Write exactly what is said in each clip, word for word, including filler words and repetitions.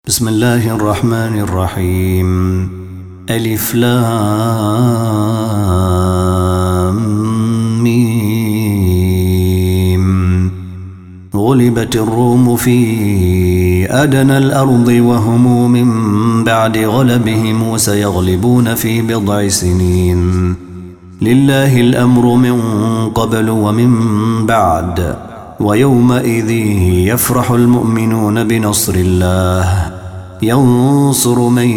بسم الله الرحمن الرحيم. ألف لام ميم. غلبت الروم في أدنى الأرض وهم من بعد غلبهم سيغلبون في بضع سنين. لله الأمر من قبل ومن بعد ويومئذ يفرح المؤمنون بنصر الله ينصر من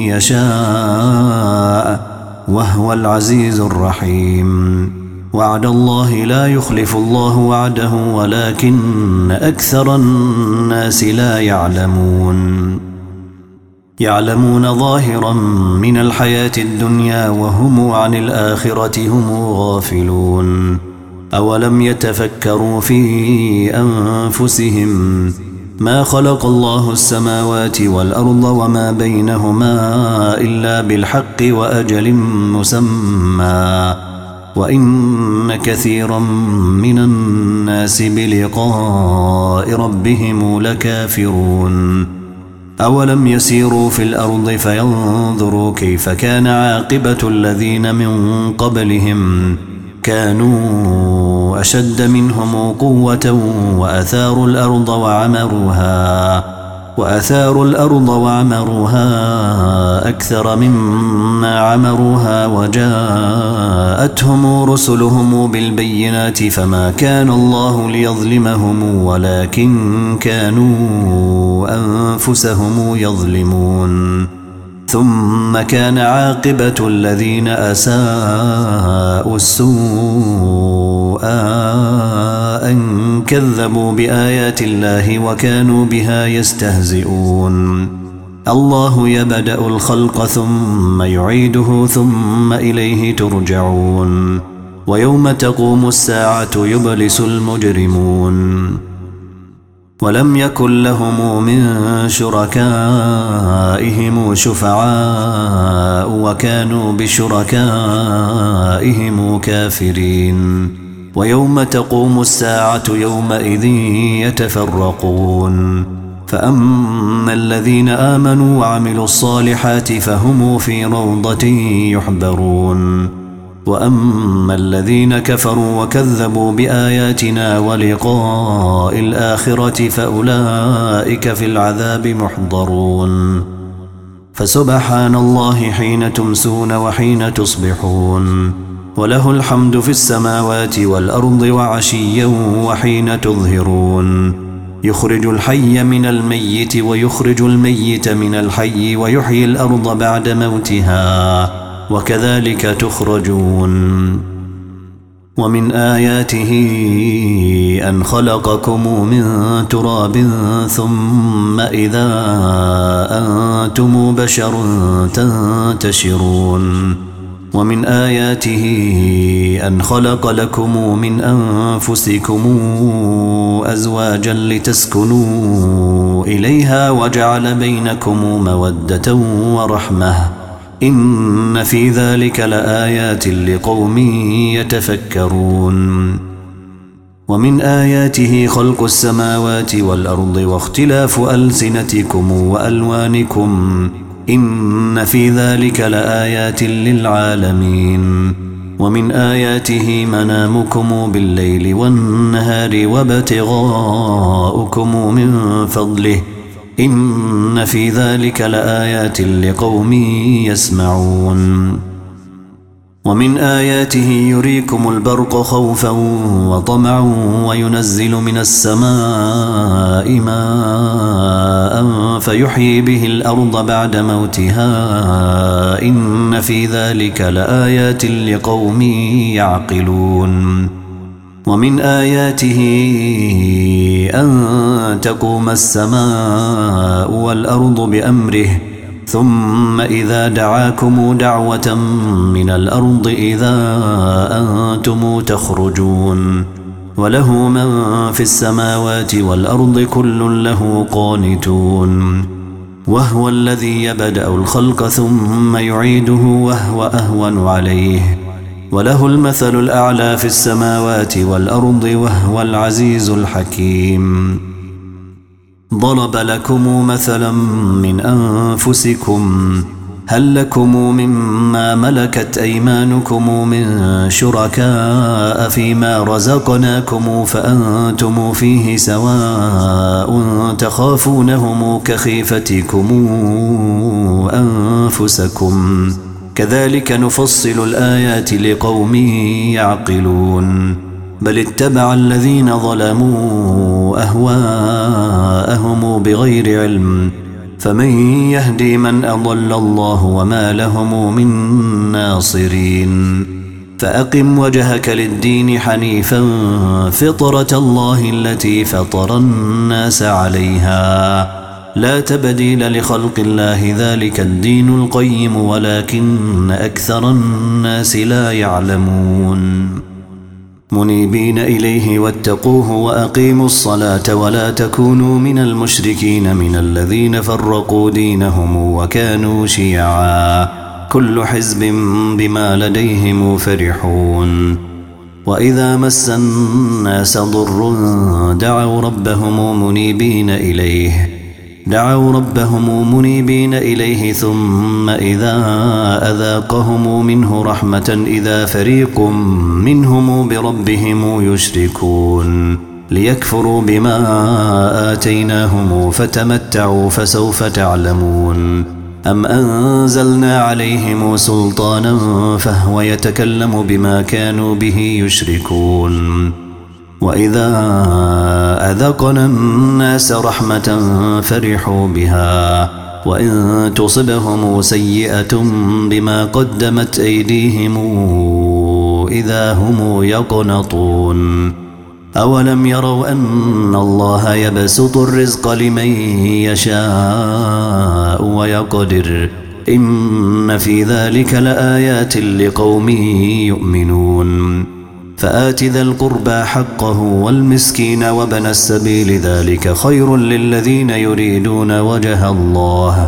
يشاء وهو العزيز الرحيم. وعد الله لا يخلف الله وعده ولكن أكثر الناس لا يعلمون. يعلمون ظاهرا من الحياة الدنيا وهم عن الآخرة هم غافلون. أولم يتفكروا في أنفسهم ما خلق الله السماوات والأرض وما بينهما إلا بالحق وأجل مسمى وإن كثيرا من الناس بلقاء ربهم لكافرون. أولم يسيروا في الأرض فينظروا كيف كان عاقبة الذين من قبلهم كانوا أشد منهم قوة وأثاروا الأرض وعمروها وأثاروا الأرض وعمروها أكثر مما عمروها وجاءتهم رسلهم بالبينات فما كان الله ليظلمهم ولكن كانوا أنفسهم يظلمون. ثم كان عاقبة الذين أساءوا السوء أن كذبوا بآيات الله وكانوا بها يستهزئون. الله يبدأ الخلق ثم يعيده ثم إليه ترجعون. ويوم تقوم الساعة يبلس المجرمون. ولم يكن لهم من شركائهم شفعاء وكانوا بشركائهم كافرين. ويوم تقوم الساعة يومئذ يتفرقون. فأما الذين آمنوا وعملوا الصالحات فهم في روضة يحبرون. وأما الذين كفروا وكذبوا بآياتنا ولقاء الآخرة فأولئك في العذاب محضرون. فسبحان الله حين تمسون وحين تصبحون وله الحمد في السماوات والأرض وعشيا وحين تظهرون. يخرج الحي من الميت ويخرج الميت من الحي ويحيي الأرض بعد موتها وكذلك تخرجون. ومن آياته أن خلقكم من تراب ثم إذا أنتم بشر تنتشرون. ومن آياته أن خلق لكم من أنفسكم أزواجا لتسكنوا إليها وجعل بينكم مودة ورحمة إن في ذلك لآيات لقوم يتفكرون. ومن آياته خلق السماوات والأرض واختلاف ألسنتكم وألوانكم إن في ذلك لآيات للعالمين. ومن آياته منامكم بالليل والنهار وابتغاؤكم من فضله إن في ذلك لآيات لقوم يسمعون. ومن آياته يريكم البرق خوفا وطمعا وينزل من السماء ماء فيحيي به الأرض بعد موتها إن في ذلك لآيات لقوم يعقلون. ومن آياته أن تقوم السماء والأرض بأمره ثم إذا دعاكم دعوة من الأرض إذا أنتم تخرجون. وله من في السماوات والأرض كل له قانتون. وهو الذي يبدأ الخلق ثم يعيده وهو أهون عليه وله المثل الأعلى في السماوات والأرض وهو العزيز الحكيم. ضرب لكم مثلا من أنفسكم هل لكم مما ملكت أيمانكم من شركاء فيما رزقناكم فأنتم فيه سواء تخافونهم كخيفتكم أنفسكم كذلك نفصل الآيات لقوم يعقلون بل اتبع الذين ظلموا أهواءهم بغير علم فمن يهدي من أضل الله وما لهم من ناصرين فأقم وجهك للدين حنيفا فطرة الله التي فطر الناس عليها لا تبديل لخلق الله ذلك الدين القيم ولكن أكثر الناس لا يعلمون منيبين إليه واتقوه وأقيموا الصلاة ولا تكونوا من المشركين من الذين فرقوا دينهم وكانوا شيعا كل حزب بما لديهم فرحون وإذا مس الناس ضر دعوا ربهم منيبين إليه دعوا ربهم منيبين إليه ثم إذا أذاقهم منه رحمة إذا فريق منهم بربهم يشركون ليكفروا بما آتيناهم فتمتعوا فسوف تعلمون أم أنزلنا عليهم سلطانا فهو يتكلم بما كانوا به يشركون وإذا أذقنا الناس رحمة فرحوا بها وإن تصبهم سيئة بما قدمت أيديهم إذا هم يقنطون أولم يروا أن الله يبسط الرزق لمن يشاء ويقدر إن في ذلك لآيات لقوم يؤمنون فآت ذا القربى حقه والمسكين وابن السبيل ذلك خير للذين يريدون وجه الله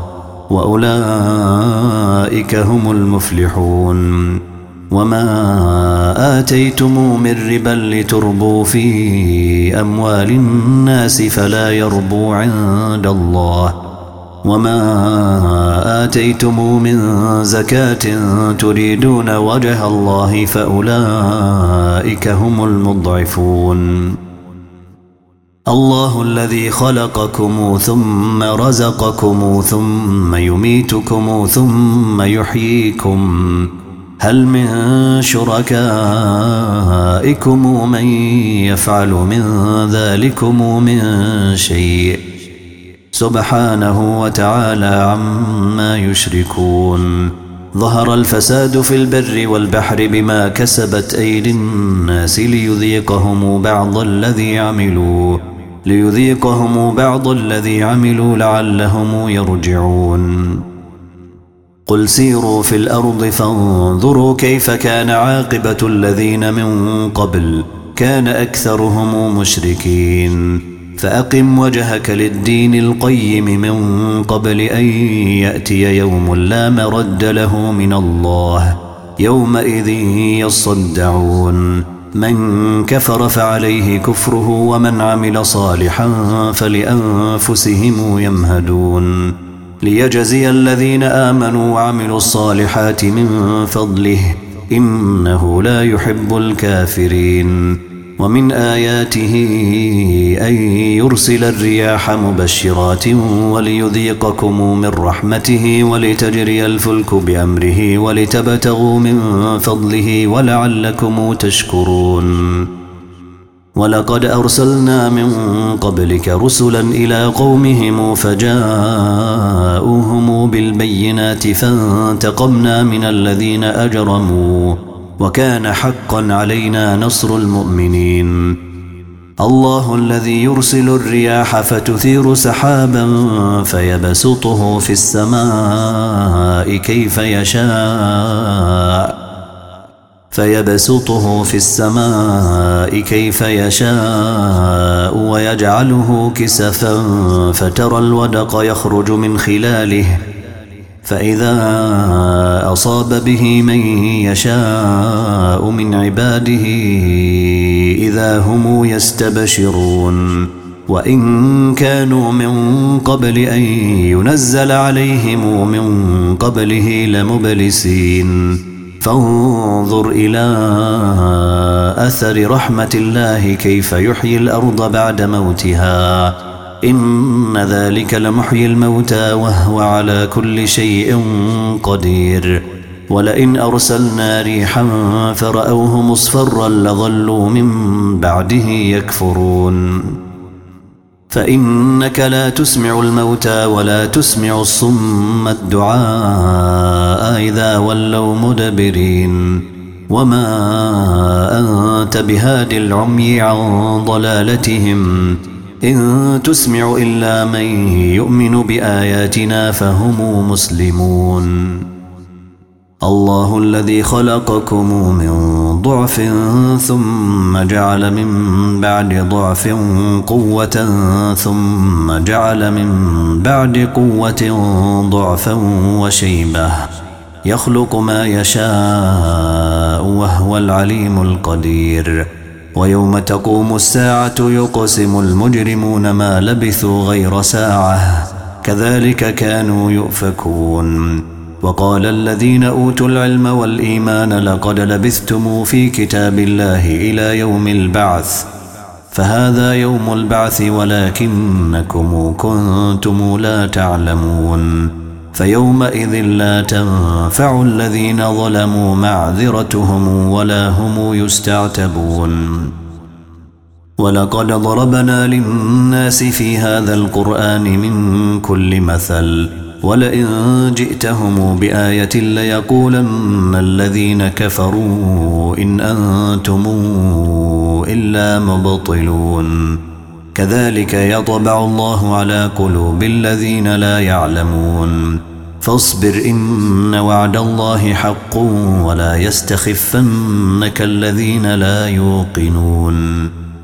وأولئك هم المفلحون وما آتيتم من ربا لتربوا في أموال الناس فلا يربو عند الله وما آتيتم من زكاة تريدون وجه الله فأولئك هم المضعفون الله الذي خلقكم ثم رزقكم ثم يميتكم ثم يحييكم هل من شركائكم من يفعل من ذلكم من شيء سبحانه وتعالى عما يشركون ظهر الفساد في البر والبحر بما كسبت أيدي الناس ليذيقهم بعض الذي عملوا ليذيقهم بعض الذي عملوا لعلهم يرجعون قل سيروا في الأرض فانظروا كيف كان عاقبة الذين من قبل كان أكثرهم مشركين فأقم وجهك للدين القيم من قبل أن يأتي يوم لا مرد له من الله يومئذ يصدعون من كفر فعليه كفره ومن عمل صالحا فلأنفسهم يمهدون ليجزي الذين آمنوا وعملوا الصالحات من فضله إنه لا يحب الكافرين ومن آياته أن يرسل الرياح مبشرات وليذيقكم من رحمته ولتجري الفلك بأمره ولتبتغوا من فضله ولعلكم تشكرون ولقد أرسلنا من قبلك رسلا إلى قومهم فجاءوهم بالبينات فانتقمنا من الذين أجرموا وكان حقا علينا نصر المؤمنين الله الذي يرسل الرياح فتثير سحابا فيبسطه في السماء كيف يشاء فيبسطه في السماء كيف يشاء ويجعله كسفا فترى الودق يخرج من خلاله فإذا أصاب به من يشاء من عباده إذا هم يستبشرون وإن كانوا من قبل أن ينزل عليهم من قبله لمبلسين فانظر إلى أثر رحمة الله كيف يحيي الأرض بعد موتها إن ذلك لمحيي الموتى وهو على كل شيء قدير ولئن أرسلنا ريحا فرأوه مصفرا لظلوا من بعده يكفرون فإنك لا تسمع الموتى ولا تسمع الصم الدعاء إذا ولوا مدبرين وما أنت بهاد العمي عن ضلالتهم إن تسمع إلا من يؤمن بآياتنا فهم مسلمون الله الذي خلقكم من ضعف ثم جعل من بعد ضعف قوة ثم جعل من بعد قوة ضعفا وشيبة يخلق ما يشاء وهو العليم القدير ويوم تقوم الساعة يقسم المجرمون ما لبثوا غير ساعة كذلك كانوا يؤفكون وقال الذين أوتوا العلم والإيمان لقد لبثتم في كتاب الله إلى يوم البعث فهذا يوم البعث ولكنكم كنتم لا تعلمون فيومئذ لا تنفع الذين ظلموا معذرتهم ولا هم يستعتبون ولقد ضربنا للناس في هذا القرآن من كل مثل ولئن جئتهم بآية ليقولن الذين كفروا إن أنتم إلا مبطلون كذلك يطبع الله على قلوب الذين لا يعلمون فاصبر إن وعد الله حق ولا يستخفنك الذين لا يوقنون